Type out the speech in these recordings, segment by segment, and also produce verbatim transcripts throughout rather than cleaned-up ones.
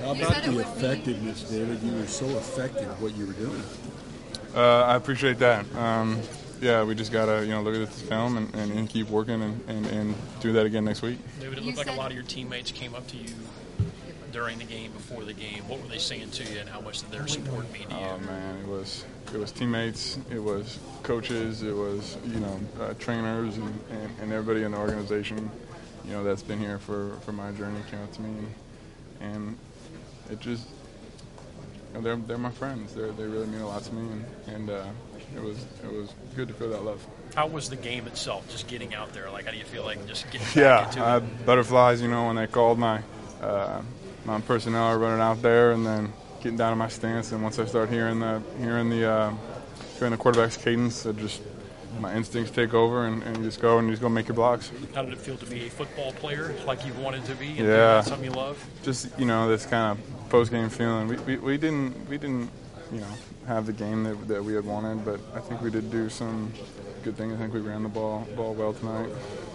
How about the effectiveness, David? You were so effective at what you were doing. Uh, I appreciate that. Um, yeah, we just got to you know look at this film and, and, and keep working and, and, and do that again next week. David, it looked like a lot of your teammates came up to you during the game, before the game. What were they saying to you, and how much did their support mean to you? Oh man, it was it was teammates, it was coaches, it was you know uh, trainers, and, and, and everybody in the organization, you know that's been here for, for my journey came up to me, and, and it just you know, they're they're my friends. They they really mean a lot to me, and, and uh, it was it was good to feel that love. How was the game itself? Just getting out there, like how do you feel like just getting back yeah, into I had butterflies. You know when they called my. Uh, my personnel running out there, and then getting down to my stance. And once I start hearing the hearing the uh, hearing the quarterback's cadence, it just my instincts take over, and, and you just go and you just go make your blocks. How did it feel to be a football player like you wanted to be? And yeah, that's something you love. Just you know this kind of post game feeling. We, we we didn't we didn't you know have the game that that we had wanted, but I think we did do some good things. I think we ran the ball ball well tonight.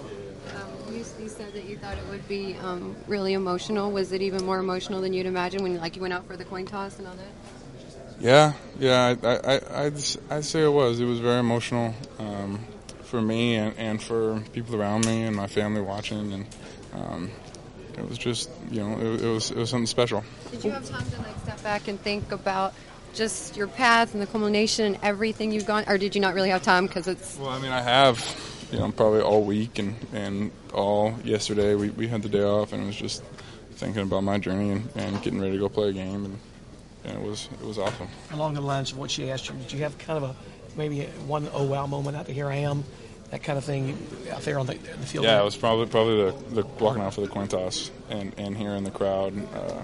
You, you said that you thought it would be um, really emotional. Was it even more emotional than you'd imagine when like you went out for the coin toss and all that? Yeah, yeah, I, I, I'd, I'd say it was. It was very emotional um, for me and, and for people around me and my family watching, and um, it was just, you know, it, it was it was something special. Did you have time to like step back and think about just your path and the culmination and everything you've gone, or did you not really have time because it's? Well, I mean, I have. You know, probably all week and, and all yesterday. We, we had the day off, and it was just thinking about my journey and, and getting ready to go play a game, and, and it was it was awesome. Along the lines of what she asked you, did you have kind of a maybe one oh wow moment out there? Here I am, that kind of thing out there on the, the field? Yeah, it was probably probably the, the walking out for the coin toss and, and hearing the crowd uh,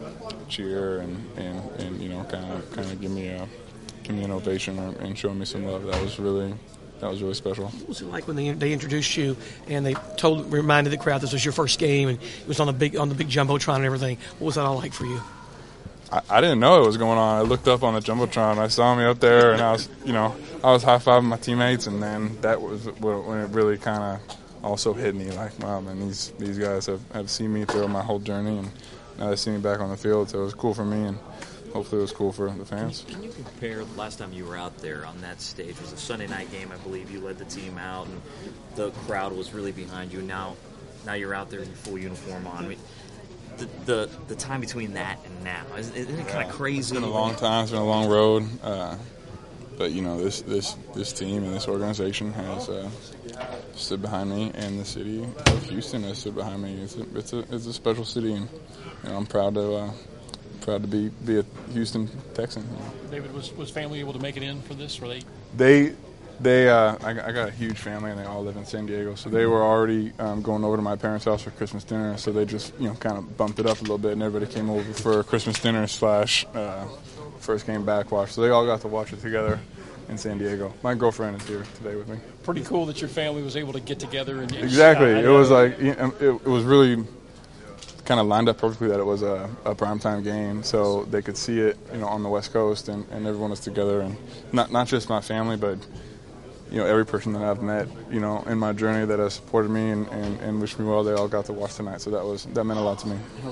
cheer and, and, and you know kind of kind of give me a give me an ovation and show me some love. That was really. That was really special. What was it like when they they introduced you and they told reminded the crowd this was your first game and it was on the big on the big jumbotron and everything? What was that all like for you? I, I didn't know it was going on. I looked up on the jumbotron. I saw me up there, and I was you know I was high fiving my teammates, and then that was when it really kind of also hit me like, wow, man, these these guys have, have seen me through my whole journey, and now they see me back on the field. So it was cool for me, and hopefully it was cool for the fans. Can you, can you compare the last time you were out there on that stage? It was a Sunday night game, I believe. You led the team out, and the crowd was really behind you. Now now you're out there in your full uniform on. I mean, the, the the time between that and now, isn't, isn't it kind of crazy? It's been a long time. It's been a long road. Uh, but, you know, this, this, this team and this organization has uh, stood behind me, and the city of Houston has stood behind me. It's a, it's a, it's a special city, and you know, I'm proud to uh, – proud to be be a Houston Texan. You know. David, was was family able to make it in for this? Were they? They, they. Uh, I, I got a huge family, and they all live in San Diego. So they were already um, going over to my parents' house for Christmas dinner. So they just, you know, kind of bumped it up a little bit, and everybody came over for Christmas dinner slash uh, first game back watch. So they all got to watch it together in San Diego. My girlfriend is here today with me. Pretty cool that your family was able to get together and. and exactly. It was like it, it was really. Kind of lined up perfectly that it was a, a primetime game, so they could see it, you know, on the West Coast, and, and everyone was together, and not not just my family, but you know every person that I've met, you know, in my journey that has supported me and, and, and wished me well. They all got to watch tonight, so that was that meant a lot to me.